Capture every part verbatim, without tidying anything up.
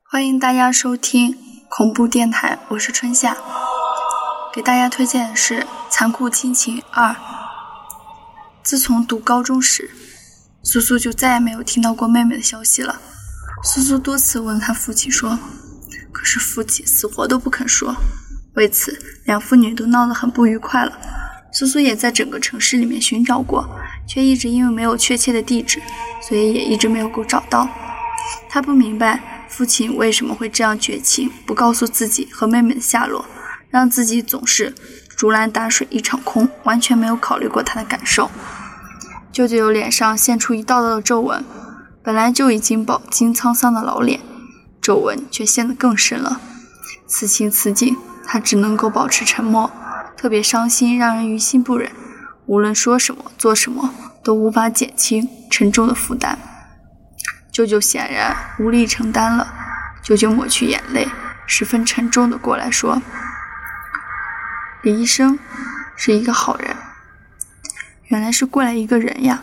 欢迎大家收听恐怖电台，我是春夏。给大家推荐的是《残酷亲情二》。自从读高中时，苏苏就再也没有听到过妹妹的消息了。苏苏多次问她父亲说，可是父亲死活都不肯说。为此，两父女都闹得很不愉快了。苏苏也在整个城市里面寻找过，却一直因为没有确切的地址，所以也一直没有够找到。她不明白父亲为什么会这样绝情，不告诉自己和妹妹的下落，让自己总是竹篮打水一场空，完全没有考虑过他的感受。舅舅脸上现出一道道的皱纹，本来就已经饱经沧桑的老脸，皱纹却陷得更深了。此情此景，他只能够保持沉默，特别伤心，让人于心不忍。无论说什么做什么，都无法减轻沉重的负担。舅舅显然无力承担了，舅舅抹去眼泪，十分沉重地过来说，李医生是一个好人。原来是过来一个人呀。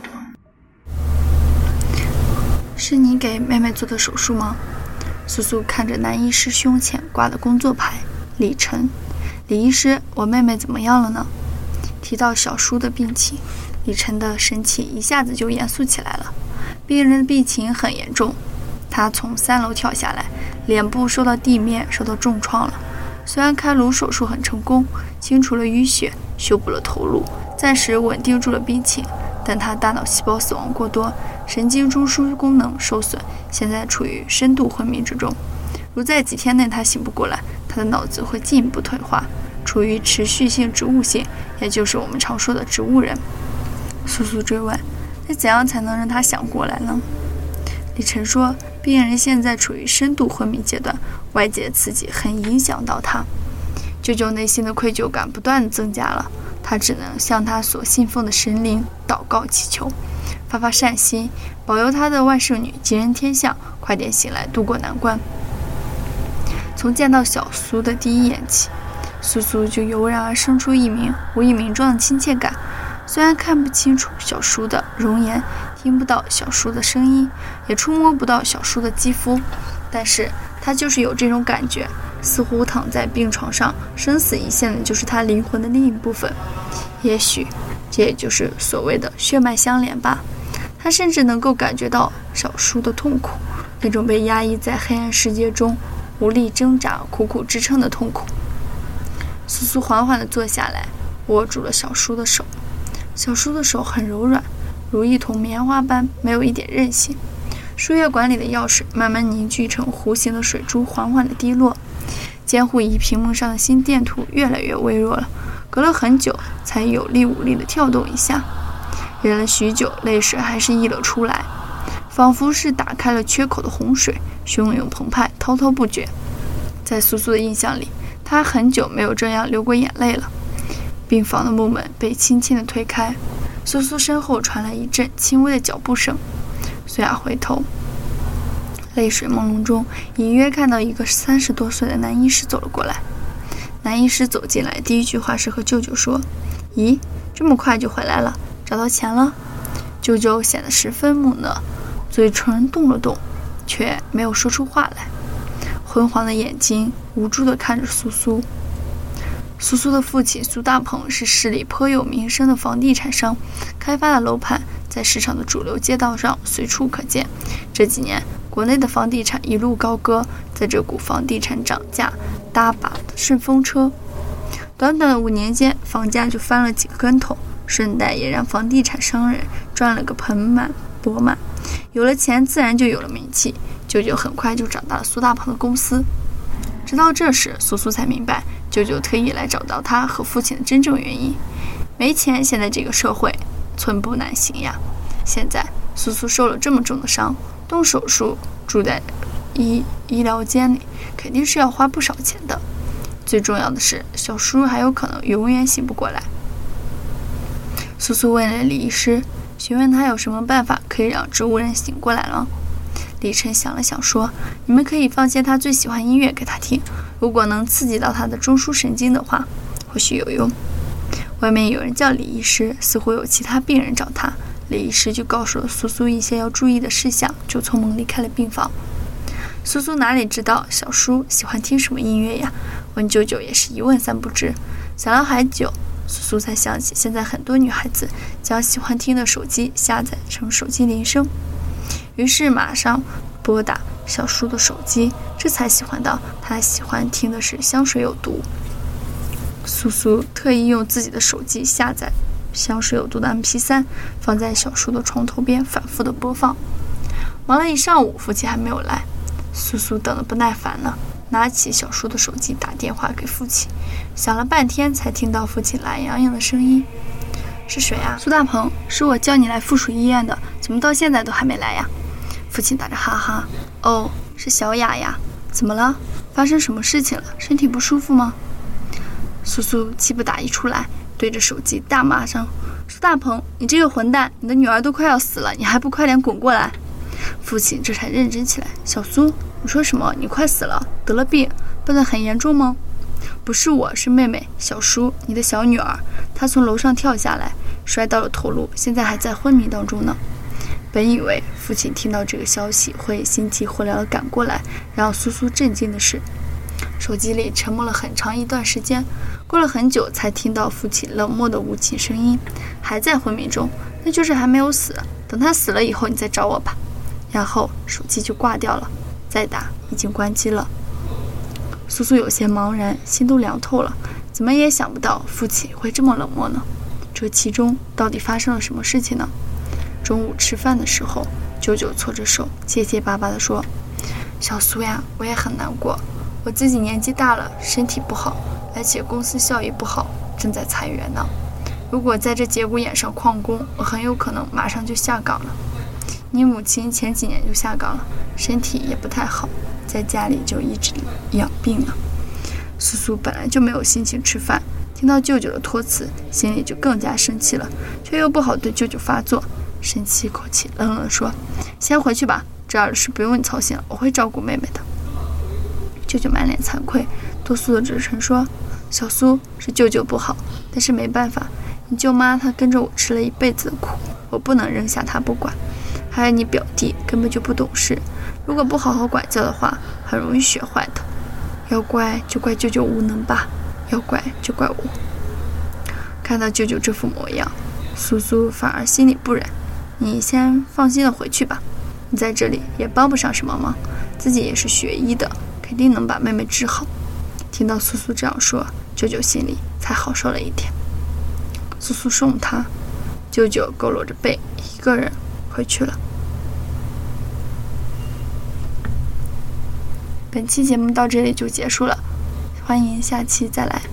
是你给妹妹做的手术吗？苏苏看着男医师胸前挂的工作牌，李晨。李医师，我妹妹怎么样了呢？提到小叔的病情，李晨的神情一下子就严肃起来了。病人的病情很严重，他从三楼跳下来，脸部受到地面受到重创了。虽然开颅手术很成功，清除了淤血，修补了头颅，暂时稳定住了病情，但他大脑细胞死亡过多，神经中枢功能受损，现在处于深度昏迷之中。如在几天内他醒不过来，他的脑子会进一步退化，处于持续性植物性，也就是我们常说的植物人。苏苏追问，那怎样才能让他想过来呢？李晨说，病人现在处于深度昏迷阶段，外界刺激很影响到他。舅舅内心的愧疚感不断增加了，他只能向他所信奉的神灵祷告祈求，发发善心，保佑他的外甥女吉人天相，快点醒来，渡过难关。从见到小苏的第一眼起，苏苏就油然而生出一名无以名状的亲切感。虽然看不清楚小叔的容颜，听不到小叔的声音，也触摸不到小叔的肌肤，但是他就是有这种感觉，似乎躺在病床上，生死一线的就是他灵魂的另一部分。也许这也就是所谓的血脉相连吧。他甚至能够感觉到小叔的痛苦，那种被压抑在黑暗世界中无力挣扎、苦苦支撑的痛苦。苏苏缓缓地坐下来，握住了小叔的手。小叔的手很柔软，如一筒棉花般，没有一点韧性。输液管里的药水慢慢凝聚成弧形的水珠，缓缓地滴落。监护仪屏幕上的心电图越来越微弱了，隔了很久才有力无力地跳动一下。忍了许久，泪水还是溢了出来，仿佛是打开了缺口的洪水，汹涌澎湃，滔滔不绝。在苏苏的印象里，他很久没有这样流过眼泪了。病房的木门被轻轻地推开，苏苏身后传来一阵轻微的脚步声。苏雅回头，泪水朦胧中隐约看到一个三十多岁的男医师走了过来。男医师走进来，第一句话是和舅舅说，咦，这么快就回来了，找到钱了？舅舅显得十分木讷，嘴唇动了动，却没有说出话来，昏黄的眼睛无助地看着苏苏。苏苏的父亲苏大鹏是市里颇有名声的房地产商，开发的楼盘在市场的主流街道上随处可见。这几年国内的房地产一路高歌，在这股房地产涨价搭把的顺风车，短短的五年间房价就翻了几个跟头，顺带也让房地产商人赚了个盆满钵满。有了钱自然就有了名气，舅舅很快就找到了苏大鹏的公司。直到这时，苏苏才明白舅舅特意来找到他和父亲的真正原因。没钱，现在这个社会寸步难行呀。现在苏苏受了这么重的伤，动手术住在医医疗间里，肯定是要花不少钱的。最重要的是，小叔还有可能永远醒不过来。苏苏问了李医师，询问他有什么办法可以让植物人醒过来了。李晨想了想说，你们可以放些他最喜欢音乐给他听，如果能刺激到他的中枢神经的话，或许有用。外面有人叫李医师，似乎有其他病人找他，李医师就告诉了苏苏一些要注意的事项，就匆忙离开了病房。 苏苏哪里知道小叔喜欢听什么音乐呀？问舅舅也是一问三不知。想了好久，苏苏才想起现在很多女孩子将喜欢听的手机下载成手机铃声，于是马上拨打小叔的手机，这才喜欢到他喜欢听的是香水有毒。苏苏特意用自己的手机下载香水有毒的 M P 三， 放在小叔的床头边反复的播放。忙了一上午，父亲还没有来，苏苏等得不耐烦了，拿起小叔的手机打电话给父亲，想了半天才听到父亲懒洋洋的声音：“是谁啊？”“苏大鹏，是我叫你来附属医院的，怎么到现在都还没来呀？”父亲打着哈哈：“哦，是小雅呀，怎么了？发生什么事情了？身体不舒服吗？”苏苏气不打一处来，对着手机大骂声：“苏大鹏，你这个混蛋，你的女儿都快要死了，你还不快点滚过来！”父亲这才认真起来：“小苏，你说什么？你快死了？得了病？病得很严重吗？”“不是我，是妹妹小舒，你的小女儿，她从楼上跳下来，摔到了头颅，现在还在昏迷当中呢。”本以为父亲听到这个消息会心急火燎地赶过来，让苏苏震惊的是，手机里沉默了很长一段时间，过了很久才听到父亲冷漠的无情声音：“还在昏迷中，那就是还没有死，等他死了以后你再找我吧。”然后手机就挂掉了，再打已经关机了。苏苏有些茫然，心都凉透了，怎么也想不到父亲会这么冷漠呢？这其中到底发生了什么事情呢？中午吃饭的时候，舅舅搓着手结结巴巴地说：“小苏呀，我也很难过，我自己年纪大了，身体不好，而且公司效益不好，正在裁员呢。如果在这节骨眼上旷工，我很有可能马上就下岗了。你母亲前几年就下岗了，身体也不太好，在家里就一直养病呢。”苏苏本来就没有心情吃饭，听到舅舅的托辞，心里就更加生气了，却又不好对舅舅发作，深吸一口气，冷冷地说：“先回去吧，这儿的事不用你操心了，我会照顾妹妹的。”舅舅满脸惭愧，哆嗦的指称说：“小苏，是舅舅不好，但是没办法，你舅妈她跟着我吃了一辈子的苦，我不能扔下她不管。还有你表弟根本就不懂事，如果不好好管教的话，很容易学坏的。要怪就怪舅舅无能吧，要怪就怪我。”看到舅舅这副模样，苏苏反而心里不忍：“你先放心的回去吧，你在这里也帮不上什么忙，自己也是学医的，肯定能把妹妹治好。”听到苏苏这样说，舅舅心里才好受了一点。苏苏送他，舅舅佝偻着背，一个人回去了。本期节目到这里就结束了，欢迎下期再来。